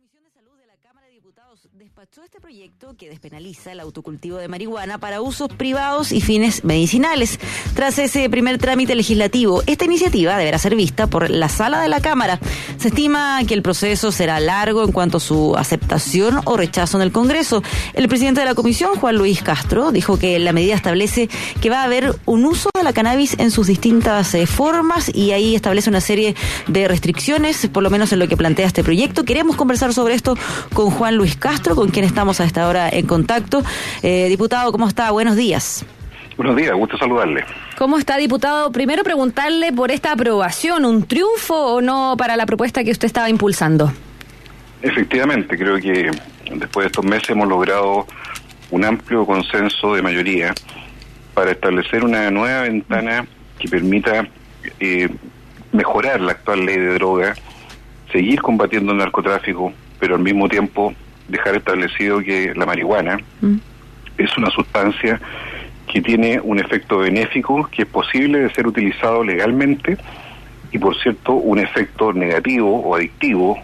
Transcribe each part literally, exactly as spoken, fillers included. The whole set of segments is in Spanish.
Comisión de Salud de la Cámara de Diputados despachó este proyecto que despenaliza el autocultivo de marihuana para usos privados y fines medicinales. Tras ese primer trámite legislativo, esta iniciativa deberá ser vista por la Sala de la Cámara. Se estima que el proceso será largo en cuanto a su aceptación o rechazo en el Congreso. El presidente de la Comisión, Juan Luis Castro, dijo que la medida establece que va a haber un uso de la cannabis en sus distintas eh, formas y ahí establece una serie de restricciones, por lo menos en lo que plantea este proyecto. Queremos conversar sobre esto con Juan Luis Castro, con quien estamos a esta hora en contacto. Eh, diputado, ¿cómo está? Buenos días. Buenos días, gusto saludarle. ¿Cómo está, diputado? Primero preguntarle por esta aprobación, ¿un triunfo o no para la propuesta que usted estaba impulsando? Efectivamente, creo que después de estos meses hemos logrado un amplio consenso de mayoría para establecer una nueva ventana que permita eh, mejorar la actual ley de droga, seguir combatiendo el narcotráfico, pero al mismo tiempo dejar establecido que la marihuana mm. es una sustancia que tiene un efecto benéfico, que es posible de ser utilizado legalmente, y por cierto un efecto negativo o adictivo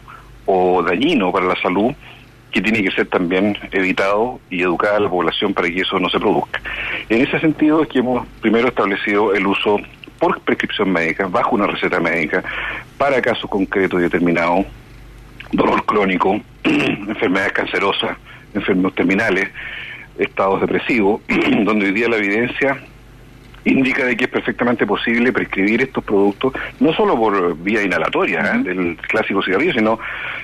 o dañino para la salud, que tiene que ser también evitado y educada a la población para que eso no se produzca. En ese sentido es que hemos primero establecido el uso por prescripción médica, bajo una receta médica, para casos concretos y determinados, dolor crónico, enfermedades cancerosas, enfermedades terminales, estados depresivos, donde hoy día la evidencia indica de que es perfectamente posible prescribir estos productos, no solo por vía inhalatoria, ¿eh? del clásico cigarrillo, sino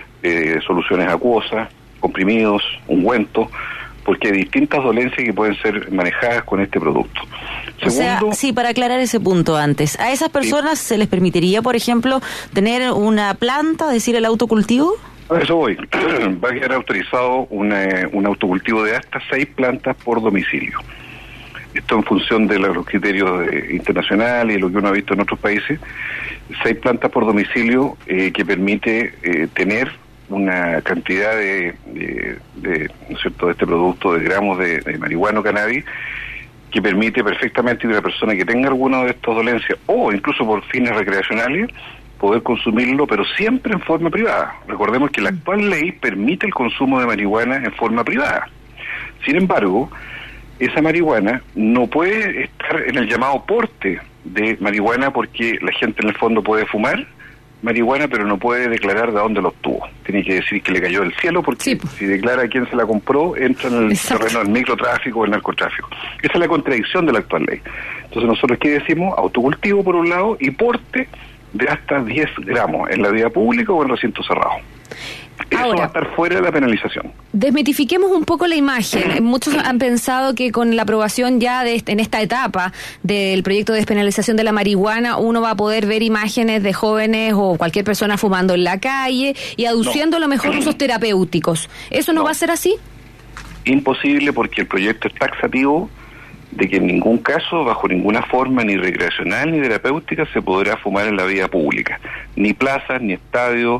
eh, soluciones acuosas, comprimidos, ungüentos, porque hay distintas dolencias que pueden ser manejadas con este producto. O Segundo, sea, sí, para aclarar ese punto antes, ¿a esas personas sí. se les permitiría, por ejemplo, tener una planta, es decir, el autocultivo? A eso voy. Va a quedar autorizado una, un autocultivo de hasta seis plantas por domicilio. Esto en función de los criterios de, internacionales y lo que uno ha visto en otros países. Seis plantas por domicilio eh, que permite eh, tener una cantidad de, de, de, ¿no es cierto?, de este producto, de gramos de, de marihuana o cannabis, que permite perfectamente que una persona que tenga alguna de estas dolencias, o incluso por fines recreacionales, poder consumirlo, pero siempre en forma privada. Recordemos que la actual ley permite el consumo de marihuana en forma privada. Sin embargo, esa marihuana no puede estar en el llamado porte de marihuana, porque la gente en el fondo puede fumar marihuana, pero no puede declarar de dónde lo obtuvo. Tiene que decir que le cayó del cielo, porque sí, si declara a quién se la compró, entra en el Exacto. terreno del microtráfico o el narcotráfico. Esa es la contradicción de la actual ley. Entonces nosotros, ¿qué decimos? Autocultivo por un lado y porte de hasta diez gramos en la vía pública o en recinto cerrado. Eso Ahora, va a estar fuera de la penalización. Desmitifiquemos un poco la imagen. Muchos han pensado que con la aprobación ya de este, en esta etapa del proyecto de despenalización de la marihuana, uno va a poder ver imágenes de jóvenes o cualquier persona fumando en la calle y aduciendo no. a lo mejor usos terapéuticos. ¿Eso no, no va a ser así? Imposible, porque el proyecto es taxativo de que en ningún caso, bajo ninguna forma, ni recreacional ni terapéutica, se podrá fumar en la vía pública. Ni plazas, ni estadios,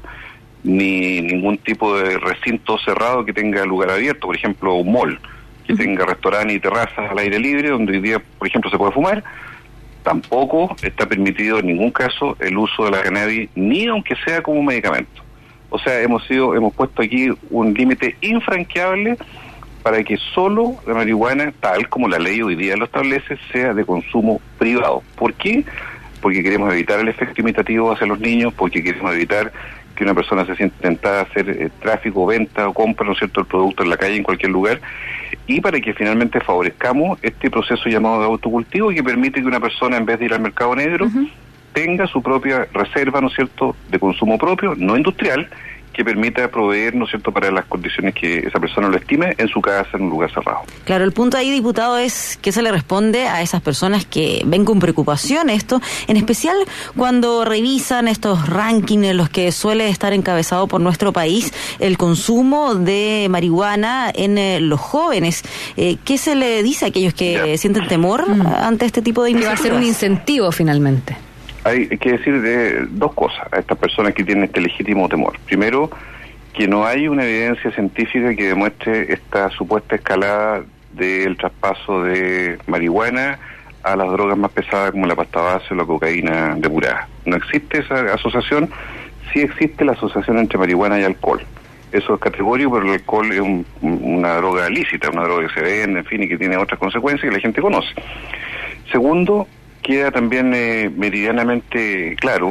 ni ningún tipo de recinto cerrado que tenga lugar abierto, por ejemplo un mall que uh-huh. tenga restaurantes y terrazas al aire libre, donde hoy día, por ejemplo, se puede fumar. Tampoco está permitido en ningún caso el uso de la cannabis, ni aunque sea como medicamento. O sea, hemos sido, hemos puesto aquí un límite infranqueable para que solo la marihuana, tal como la ley hoy día lo establece, sea de consumo privado. ¿Por qué? Porque queremos evitar el efecto imitativo hacia los niños, porque queremos evitar que una persona se sienta tentada a hacer eh, tráfico, venta o compra, ¿no es cierto?, el producto en la calle, en cualquier lugar, y para que finalmente favorezcamos este proceso llamado de autocultivo, que permite que una persona, en vez de ir al mercado negro, uh-huh. tenga su propia reserva, ¿no es cierto?, de consumo propio, no industrial, que permita proveer, ¿no es cierto?, para las condiciones que esa persona lo estime, en su casa, en un lugar cerrado. Claro, el punto ahí, diputado, es que se le responde a esas personas que ven con preocupación esto, en especial cuando revisan estos rankings en los que suele estar encabezado por nuestro país el consumo de marihuana en eh, los jóvenes. Eh, ¿Qué se le dice a aquellos que ya. sienten temor mm. ante este tipo de iniciativas? Que va a ser un incentivo, finalmente. Hay que decir de dos cosas a estas personas que tienen este legítimo temor. Primero, que no hay una evidencia científica que demuestre esta supuesta escalada del traspaso de marihuana a las drogas más pesadas como la pasta base o la cocaína depurada. No existe esa asociación. Sí existe la asociación entre marihuana y alcohol. eso es categórico, pero el alcohol es un, una droga lícita, una droga que se vende, en fin, y que tiene otras consecuencias que la gente conoce. Segundo, queda también eh, meridianamente claro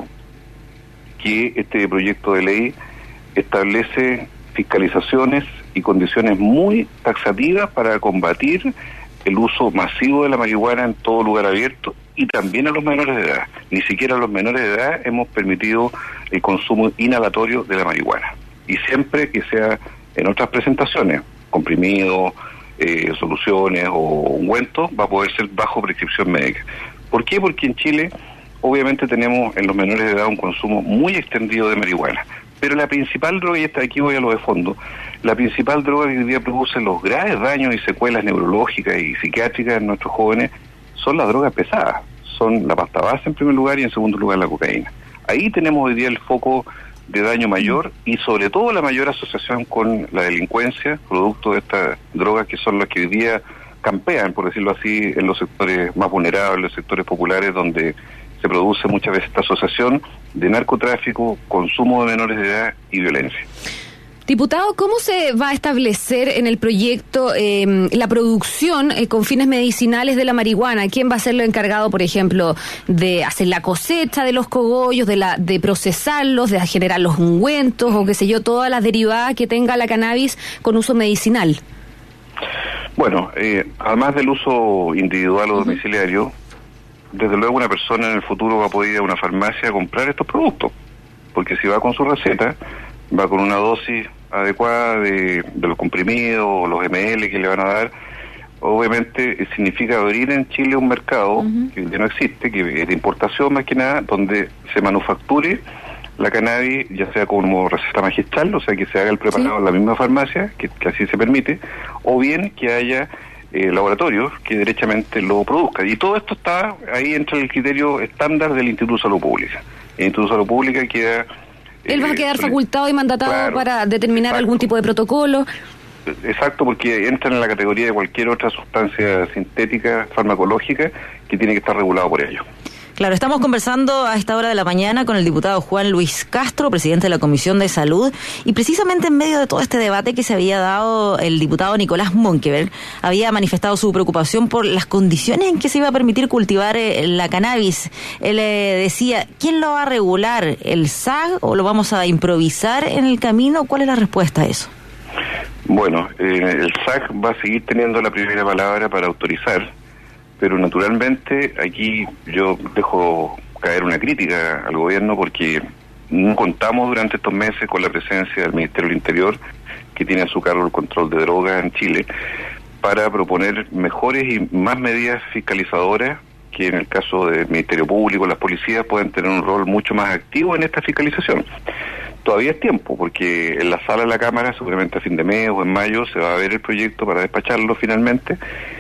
que este proyecto de ley establece fiscalizaciones y condiciones muy taxativas para combatir el uso masivo de la marihuana en todo lugar abierto y también a los menores de edad. Ni siquiera a los menores de edad hemos permitido el consumo inhalatorio de la marihuana. Y siempre que sea en otras presentaciones, comprimidos, eh, soluciones o ungüentos, va a poder ser bajo prescripción médica. ¿Por qué? Porque en Chile obviamente tenemos en los menores de edad un consumo muy extendido de marihuana. Pero la principal droga, y esta aquí voy a lo de fondo, la principal droga que hoy día produce los graves daños y secuelas neurológicas y psiquiátricas en nuestros jóvenes son las drogas pesadas. Son la pasta base en primer lugar y en segundo lugar la cocaína. Ahí tenemos hoy día el foco de daño mayor y sobre todo la mayor asociación con la delincuencia, producto de estas drogas que son las que hoy día campean, por decirlo así, en los sectores más vulnerables, sectores populares donde se produce muchas veces esta asociación de narcotráfico, consumo de menores de edad y violencia. Diputado, ¿cómo se va a establecer en el proyecto eh, la producción eh, con fines medicinales de la marihuana? ¿Quién va a ser lo encargado, por ejemplo, de hacer la cosecha de los cogollos, de la de procesarlos, de generar los ungüentos o qué sé yo, todas las derivadas que tenga la cannabis con uso medicinal? Bueno, eh, además del uso individual o domiciliario, uh-huh. desde luego una persona en el futuro va a poder ir a una farmacia a comprar estos productos, porque si va con su receta, va con una dosis adecuada de, de los comprimidos o los eme ele que le van a dar. Obviamente significa abrir en Chile un mercado uh-huh. que no existe, que es de importación más que nada, donde se manufacture la cannabis, ya sea como receta magistral, o sea que se haga el preparado sí. en la misma farmacia, que, que así se permite, o bien que haya eh, laboratorios que derechamente lo produzcan. Y todo esto está, ahí entra el criterio estándar del Instituto de Salud Pública. El Instituto de Salud Pública queda... Él va a quedar facultado y mandatado claro, para determinar exacto. algún tipo de protocolo. Exacto, porque entran en la categoría de cualquier otra sustancia sintética, farmacológica, que tiene que estar regulado por ello. Claro, estamos conversando a esta hora de la mañana con el diputado Juan Luis Castro, presidente de la Comisión de Salud, y precisamente en medio de todo este debate que se había dado, el diputado Nicolás Monkeberg había manifestado su preocupación por las condiciones en que se iba a permitir cultivar eh, la cannabis. Él eh, decía, ¿quién lo va a regular? ¿El S A G o lo vamos a improvisar en el camino? ¿Cuál es la respuesta a eso? Bueno, eh, el S A C va a seguir teniendo la primera palabra para autorizar, pero naturalmente aquí yo dejo caer una crítica al gobierno porque no contamos durante estos meses con la presencia del Ministerio del Interior, que tiene a su cargo el control de drogas en Chile, para proponer mejores y más medidas fiscalizadoras que en el caso del Ministerio Público, las policías pueden tener un rol mucho más activo en esta fiscalización. Todavía es tiempo, porque en la sala de la Cámara, seguramente a fin de mes o en mayo, se va a ver el proyecto para despacharlo finalmente,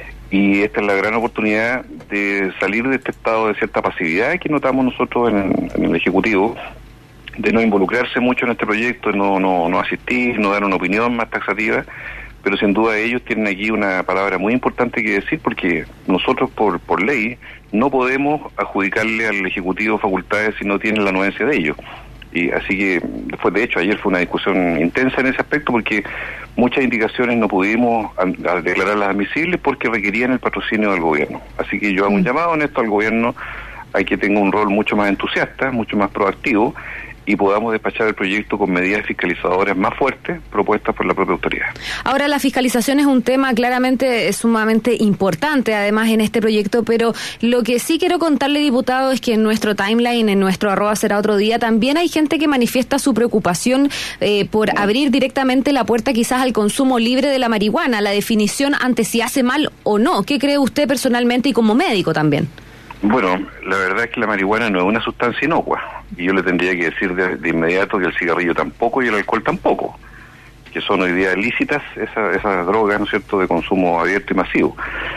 y esta es la gran oportunidad de salir de este estado de cierta pasividad que notamos nosotros en, en el Ejecutivo, de no involucrarse mucho en este proyecto, no, no, no asistir, no dar una opinión más taxativa, pero sin duda ellos tienen aquí una palabra muy importante que decir, porque nosotros por, por ley no podemos adjudicarle al Ejecutivo facultades si no tienen la anuencia de ellos. Y así que, después de hecho, ayer fue una discusión intensa en ese aspecto porque muchas indicaciones no pudimos a, a declararlas admisibles porque requerían el patrocinio del gobierno. Así que yo hago un llamado en esto al gobierno a que tenga un rol mucho más entusiasta, mucho más proactivo, y podamos despachar el proyecto con medidas fiscalizadoras más fuertes propuestas por la propia autoridad. Ahora, la fiscalización es un tema claramente sumamente importante, además, en este proyecto, pero lo que sí quiero contarle, diputado, es que en nuestro timeline, en nuestro arroba será otro día, también hay gente que manifiesta su preocupación eh, por abrir directamente la puerta quizás al consumo libre de la marihuana, la definición ante si hace mal o no. ¿Qué cree usted personalmente y como médico también? Bueno, la verdad es que la marihuana no es una sustancia inocua, y yo le tendría que decir de, de inmediato que el cigarrillo tampoco y el alcohol tampoco, que son hoy día lícitas esas esa drogas, ¿no es cierto?, de consumo abierto y masivo.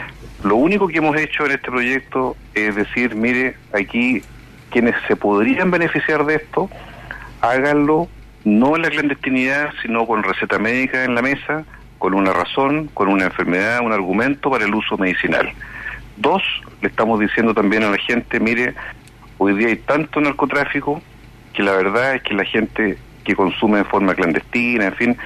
Lo único que hemos hecho en este proyecto es decir, mire, aquí quienes se podrían beneficiar de esto, háganlo no en la clandestinidad, sino con receta médica en la mesa, con una razón, con una enfermedad, un argumento para el uso medicinal. Dos, le estamos diciendo también a la gente, mire, hoy día hay tanto narcotráfico que la verdad es que la gente que consume de forma clandestina, en fin,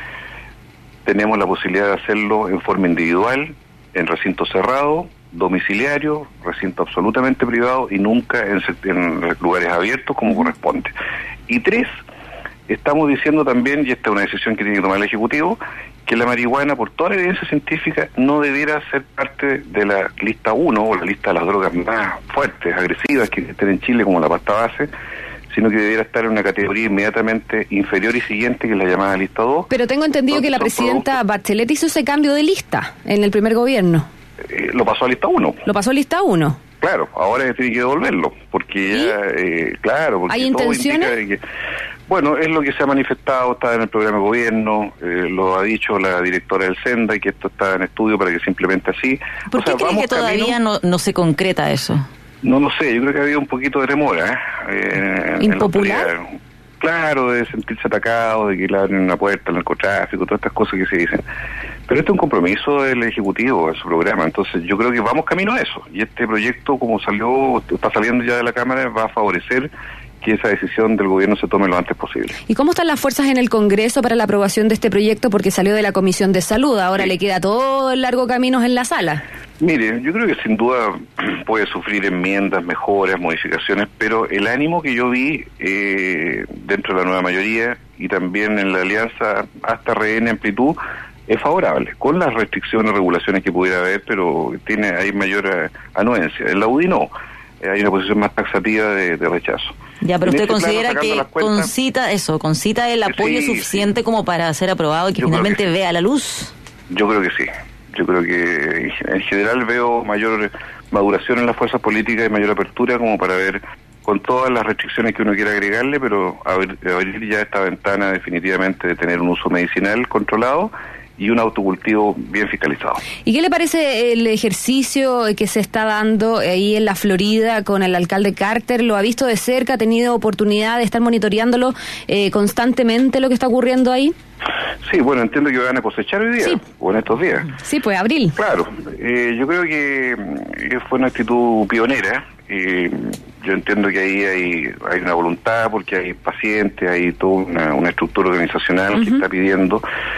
tenemos la posibilidad de hacerlo en forma individual, en recinto cerrado, domiciliario, recinto absolutamente privado y nunca en, en lugares abiertos como corresponde. Y tres, estamos diciendo también, y esta es una decisión que tiene que tomar el Ejecutivo, que la marihuana, por toda la evidencia científica, no debiera ser parte de la lista uno o la lista de las drogas más fuertes, agresivas que existen en Chile, como la pasta base, sino que debiera estar en una categoría inmediatamente inferior y siguiente, que es la llamada lista dos. Pero tengo entendido que la presidenta Bachelet hizo ese cambio de lista en el primer gobierno. Eh, lo pasó a lista uno. Lo pasó a lista uno. Claro, ahora tiene que devolverlo, porque ya, eh, claro, porque ¿hay todo intenciones? indica de que, bueno, es lo que se ha manifestado, está en el programa de gobierno, eh, lo ha dicho la directora del Senda, y que esto está en estudio para que simplemente así. ¿Por o qué sea, cree que todavía camino, no, no se concreta eso? No lo sé, yo creo que ha habido un poquito de remora, ¿eh? ¿Impopular? En claro, de sentirse atacado, de que le abren una puerta al narcotráfico, todas estas cosas que se dicen. Pero este es un compromiso del Ejecutivo, en su programa, entonces yo creo que vamos camino a eso. Y este proyecto, como salió, está saliendo ya de la Cámara, va a favorecer que esa decisión del gobierno se tome lo antes posible. ¿Y cómo están las fuerzas en el Congreso para la aprobación de este proyecto? Porque salió de la Comisión de Salud, ahora sí. Le queda todo el largo camino en la sala. Mire, yo creo que sin duda puede sufrir enmiendas, mejoras, modificaciones, pero el ánimo que yo vi eh, dentro de la nueva mayoría y también en la alianza hasta R N Amplitud es favorable, con las restricciones, regulaciones que pudiera haber, pero tiene hay mayor eh, anuencia. En la U D I no, eh, hay una posición más taxativa de, de rechazo. Ya, pero en usted considera plano, que cuentas, concita eso, concita el apoyo sí, suficiente sí. como para ser aprobado y que yo finalmente que vea la luz. Yo creo que sí. Yo creo que en general veo mayor maduración en las fuerzas políticas y mayor apertura como para ver, con todas las restricciones que uno quiera agregarle, pero abrir, abrir ya esta ventana definitivamente de tener un uso medicinal controlado y un autocultivo bien fiscalizado. ¿Y qué le parece el ejercicio que se está dando ahí en la Florida con el alcalde Carter? ¿Lo ha visto de cerca? ¿Ha tenido oportunidad de estar monitoreándolo eh, constantemente lo que está ocurriendo ahí? Sí, bueno, entiendo que van a cosechar hoy día, sí. o en estos días. Sí, pues abril. Claro, eh, yo creo que, que fue una actitud pionera. Eh, yo entiendo que ahí hay, hay una voluntad, porque hay pacientes, hay toda una, una estructura organizacional uh-huh. que está pidiendo.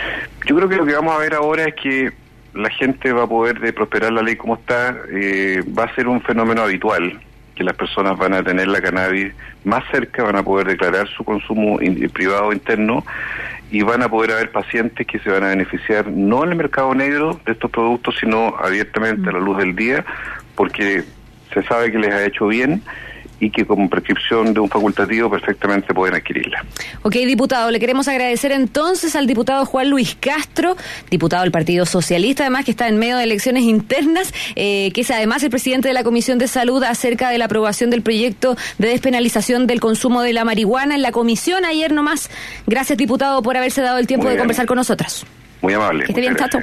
Yo creo que lo que vamos a ver ahora es que la gente va a poder de prosperar la ley como está, eh, va a ser un fenómeno habitual, que las personas van a tener la cannabis más cerca, van a poder declarar su consumo in, privado interno, y van a poder haber pacientes que se van a beneficiar no en el mercado negro de estos productos, sino abiertamente a la luz del día, porque se sabe que les ha hecho bien y que como prescripción de un facultativo perfectamente pueden adquirirla. Ok, diputado, le queremos agradecer entonces al diputado Juan Luis Castro, diputado del Partido Socialista, además que está en medio de elecciones internas, eh, que es además el presidente de la Comisión de Salud acerca de la aprobación del proyecto de despenalización del consumo de la marihuana en la comisión ayer nomás. Gracias, diputado, por haberse dado el tiempo Muy de bien. conversar con nosotros. Muy amable. Que esté bien, Tato.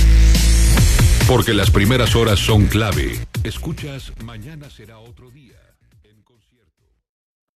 Porque las primeras horas son clave. Escuchas, mañana será otro día.